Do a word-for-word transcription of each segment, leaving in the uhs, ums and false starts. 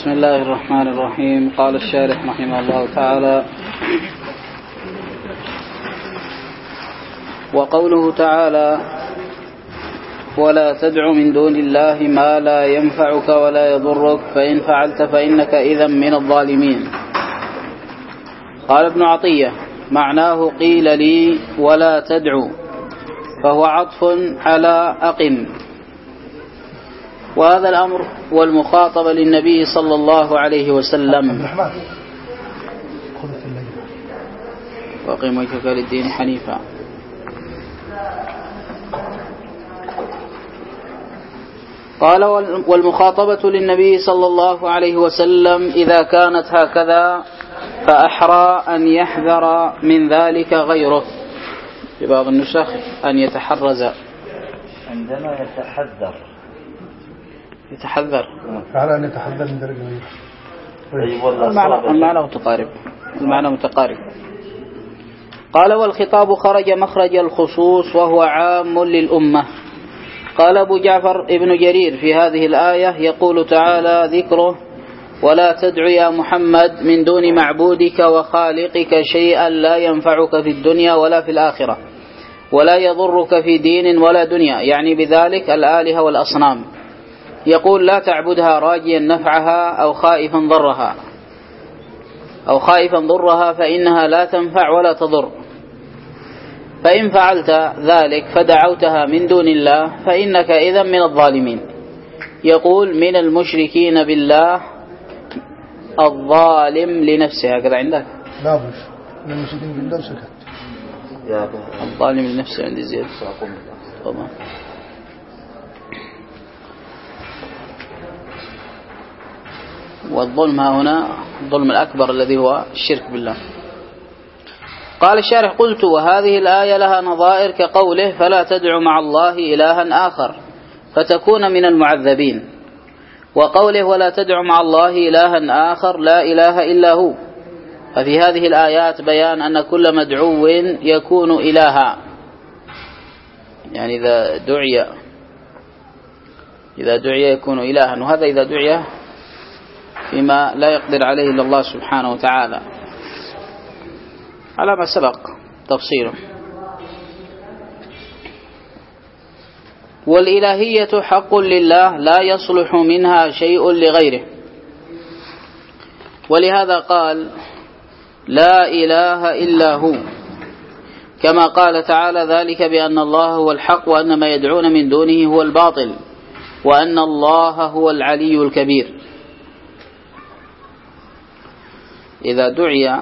بسم الله الرحمن الرحيم. قال الشارح رحمه الله تعالى: وقوله تعالى: ولا تدع من دون الله ما لا ينفعك ولا يضرك فإن فعلت فإنك إذا من الظالمين. قال ابن عطية: معناه قيل لي ولا تدعو، فهو عطف على أقم. وهذا الأمر والمخاطبة للنبي صلى الله عليه وسلم. وأقم وجهك للدين حنيفا. قال: والمخاطبة للنبي صلى الله عليه وسلم إذا كانت هكذا فأحرى أن يحذر من ذلك غيره. في بعض النسخ أن يتحرز. عندما يتحذر يتحذر فعلى أن يتحذر من درجة غيره. المعنى, المعنى متقارب المعنى متقارب. قال: والخطاب خرج مخرج الخصوص وهو عام للأمة. قال أبو جعفر ابن جرير في هذه الآية: يقول تعالى ذكره: ولا تدع يا محمد من دون معبودك وخالقك شيئا لا ينفعك في الدنيا ولا في الآخرة ولا يضرك في دين ولا دنيا، يعني بذلك الآلهة والأصنام. يقول: لا تعبدها راجيا نفعها أو خائفا ضرها أو خائفا ضرها فإنها لا تنفع ولا تضر. فإن فعلت ذلك فدعوتها من دون الله فإنك إذا من الظالمين. يقول: من المشركين بالله الظالم لنفسه. هكذا عندك؟ لا بش من المشركين بالله سكت. الظالم لنفسه عندي زيادة. طبعا. والظلم هنا الظلم الأكبر الذي هو الشرك بالله. قال الشارح: قلت: وهذه الآية لها نظائر كقوله: فلا تدع مع الله إلها آخر فتكون من المعذبين، وقوله: ولا تدع مع الله إلها آخر لا إله إلا هو. ففي هذه الآيات بيان أن كل مدعو يكون إلها، يعني إذا دعي إذا دعي يكون إلها، وهذا إذا دعي فيما لا يقدر عليه إلا الله سبحانه وتعالى على ما سبق تفصيله. والإلهية حق لله لا يصلح منها شيء لغيره، ولهذا قال: لا إله إلا هو، كما قال تعالى: ذلك بأن الله هو الحق وأن ما يدعون من دونه هو الباطل وأن الله هو العلي الكبير. إذا دعي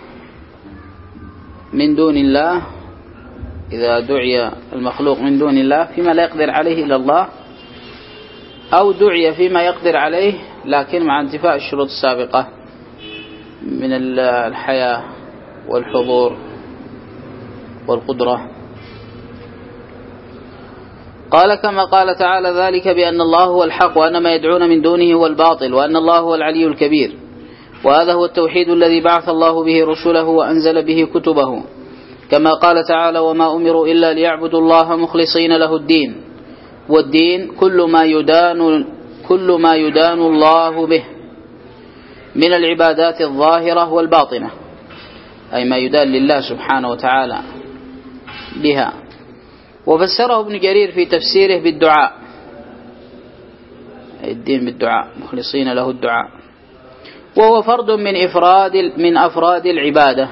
من دون الله إذا دعي المخلوق من دون الله فيما لا يقدر عليه إلا الله، أو دعي فيما يقدر عليه لكن مع انتفاء الشروط السابقة من الحياة والحضور والقدرة. قال: كما قال تعالى: ذلك بأن الله هو الحق وأن ما يدعون من دونه هو الباطل وأن الله هو العلي الكبير. وهذا هو التوحيد الذي بعث الله به رسله وأنزل به كتبه، كما قال تعالى: وما أمروا إلا ليعبدوا الله مخلصين له الدين. والدين كل ما يدان كل ما يدان الله به من العبادات الظاهرة والباطنة، أي ما يدان لله سبحانه وتعالى بها. وفسره ابن جرير في تفسيره بالدعاء، الدين بالدعاء، مخلصين له الدعاء، وهو فرد من إفراد من أفراد العبادة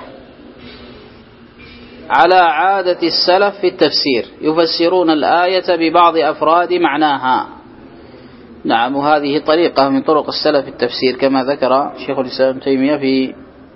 على عادة السلف في التفسير، يفسرون الآية ببعض أفراد معناها. نعم، وهذه طريقة من طرق السلف في التفسير، كما ذكر شيخ الإسلام ابن تيمية في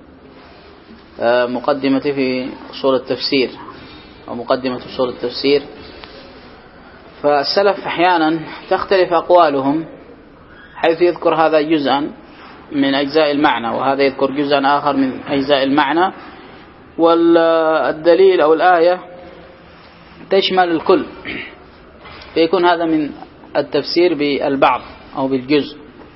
مقدمته في أصول التفسير أو مقدمة أصول التفسير. فالسلف أحيانا تختلف أقوالهم، حيث يذكر هذا جزءا من أجزاء المعنى وهذا يذكر جزءا آخر من أجزاء المعنى، والدليل أو الآية تشمل الكل، فيكون هذا من التفسير بالبعض أو بالجزء.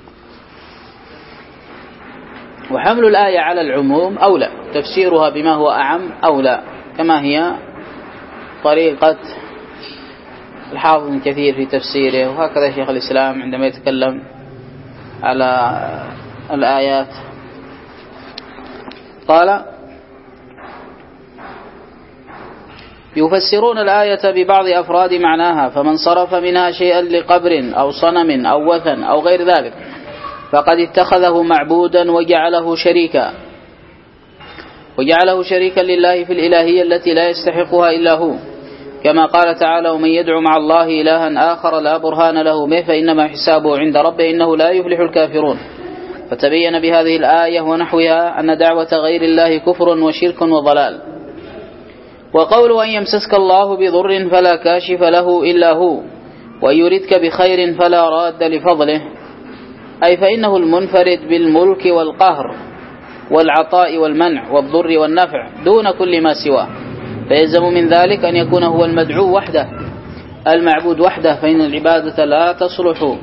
وحمل الآية على العموم أولى، تفسيرها بما هو أعم أولى، كما هي طريقة الحافظ ابن كثير في تفسيره، وهكذا شيخ الإسلام عندما يتكلم على الآيات. قال يفسرون الآية ببعض أفراد معناها، فمن صرف منها شيئا لقبر أو صنم أو وثن أو غير ذلك فقد اتخذه معبودا وجعله شريكا وجعله شريكا لله في الإلهية التي لا يستحقها إلا هو، كما قال تعالى ومن يدعو مع الله إلها آخر لا برهان له به فإنما حسابه عند ربه إنه لا يفلح الكافرون. فتبين بهذه الآية ونحوها أن دعوة غير الله كفر وشرك وضلال. وقول أن يمسسك الله بضر فلا كاشف له إلا هو وأن يردك بخير فلا راد لفضله، أي فإنه المنفرد بالملك والقهر والعطاء والمنع والضر والنفع دون كل ما سواه، فيلزم من ذلك أن يكون هو المدعو وحده المعبود وحده، فإن العبادة لا تصلح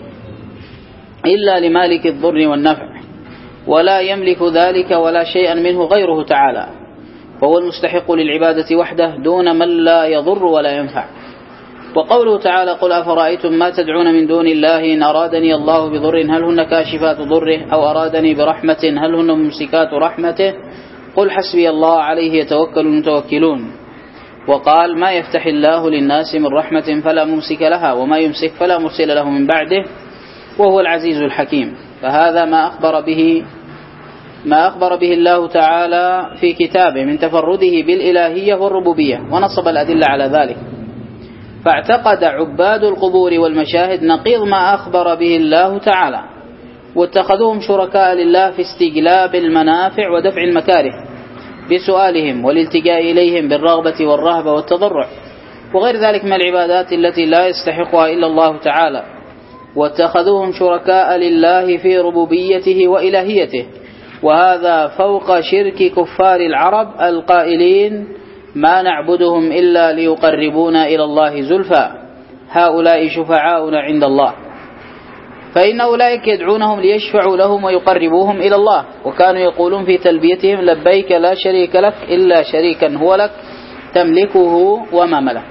إلا لمالك الضر والنفع ولا يملك ذلك ولا شيئا منه غيره تعالى، فهو المستحق للعبادة وحده دون من لا يضر ولا ينفع. وقوله تعالى قل أفرأيتم ما تدعون من دون الله إن أرادني الله بضر هل هن كاشفات ضره أو أرادني برحمة هل هن ممسكات رحمته قل حسبي الله عليه يتوكل المتوكلون. وقال ما يفتح الله للناس من رحمة فلا ممسك لها وما يمسك فلا مرسل له من بعده وهو العزيز الحكيم. فهذا ما أخبر به ما أخبر به الله تعالى في كتابه من تفرده بالإلهية والربوبية، ونصب الأدلة على ذلك. فاعتقد عباد القبور والمشاهد نقيض ما أخبر به الله تعالى، واتخذوهم شركاء لله في استجلاب المنافع ودفع المكاره بسؤالهم والالتجاء إليهم بالرغبة والرهبة والتضرع وغير ذلك من العبادات التي لا يستحقها إلا الله تعالى، واتخذوهم شركاء لله في ربوبيته وإلهيته، وهذا فوق شرك كفار العرب القائلين ما نعبدهم إلا ليقربونا إلى الله زلفى هؤلاء شفعاؤنا عند الله، فإن أولئك يدعونهم ليشفعوا لهم ويقربوهم إلى الله، وكانوا يقولون في تلبيتهم لبيك لا شريك لك إلا شريكا هو لك تملكه وما ملك.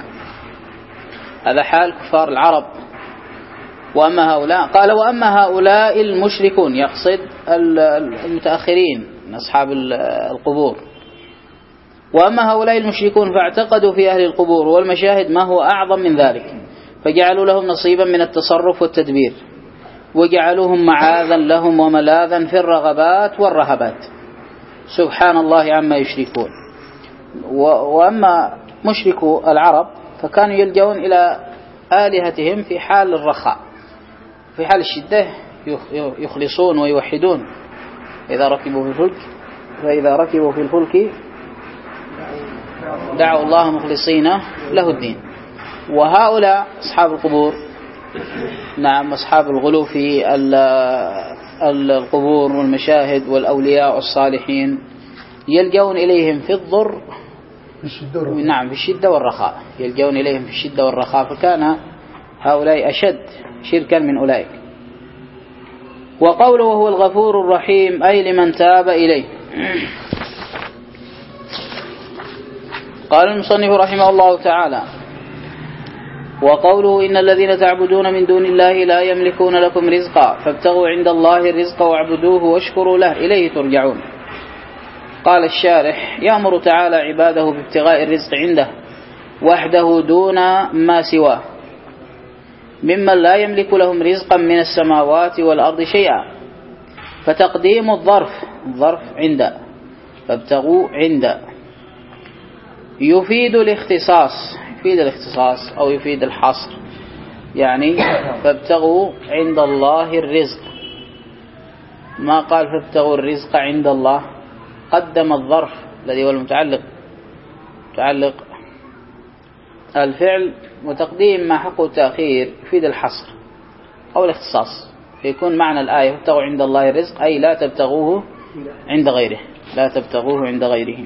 هذا حال كفار العرب. وأما هؤلاء قال وأما هؤلاء المشركون يقصد المتأخرين من أصحاب القبور، وأما هؤلاء المشركون فاعتقدوا في أهل القبور والمشاهد ما هو أعظم من ذلك، فجعلوا لهم نصيبا من التصرف والتدبير، وجعلوهم معاذا لهم وملاذا في الرغبات والرهبات، سبحان الله عما يشركون. وأما مشركو العرب فكانوا يلجؤون إلى آلهتهم في حال الرخاء، في حال الشدة يخلصون ويوحدون إذا ركبوا في الفلك فإذا ركبوا في الفلك دعوا الله مخلصين له الدين. وهؤلاء أصحاب القبور نعم أصحاب الغلو في القبور والمشاهد والأولياء والصالحين يلجؤون إليهم في الضر نعم في الشدة والرخاء، يلجؤون إليهم في الشدة والرخاء، فكان هؤلاء أشد شركا من أولئك. وقوله وهو الغفور الرحيم أي لمن تاب إليه. قال المصنف رحمه الله تعالى وقوله إن الذين تعبدون من دون الله لا يملكون لكم رزقا فابتغوا عند الله الرزق واعبدوه واشكروا له إليه ترجعون. قال الشارح يأمر تعالى عباده بابتغاء الرزق عنده وحده دون ما سواه ممن لا يملك لهم رزقا من السماوات والأرض شيئا، فتقديم الظرف الظرف عند فابتغوا عند يفيد الاختصاص يفيد الاختصاص أو يفيد الحصر، يعني فابتغوا عند الله الرزق، ما قال فابتغوا الرزق عند الله، قدم الظرف الذي هو المتعلق متعلق الفعل، وتقديم ما حقه التأخير يفيد الحصر أو الاختصاص، فيكون معنى الآية فابتغوا عند الله الرزق أي لا تبتغوه عند غيره لا تبتغوه عند غيره.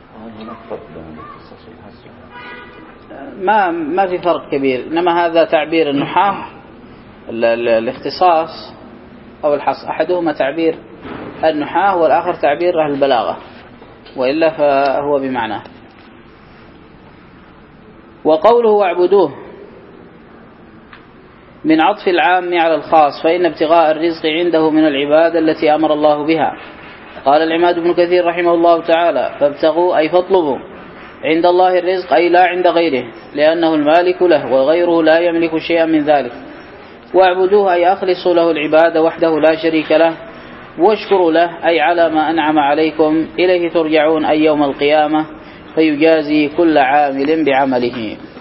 ما ما في فرق كبير، إنما هذا تعبير النحاة الاختصاص أو الحصر، أحدهما تعبير النحاة والآخر تعبير أهل البلاغة، وإلا فهو بمعناه. وقوله واعبدوه من عطف العام على الخاص، فإن ابتغاء الرزق عنده من العبادة التي أمر الله بها. قال العماد بن كثير رحمه الله تعالى: فابتغوا أي فاطلبوا عند الله الرزق، أي لا عند غيره، لأنه المالك له وغيره لا يملك شيئا من ذلك. واعبدوه أي أخلصوا له العبادة وحده لا شريك له، واشكروا له أي على ما أنعم عليكم. إليه ترجعون أي يوم القيامة، فيجازي كل عامل بعمله.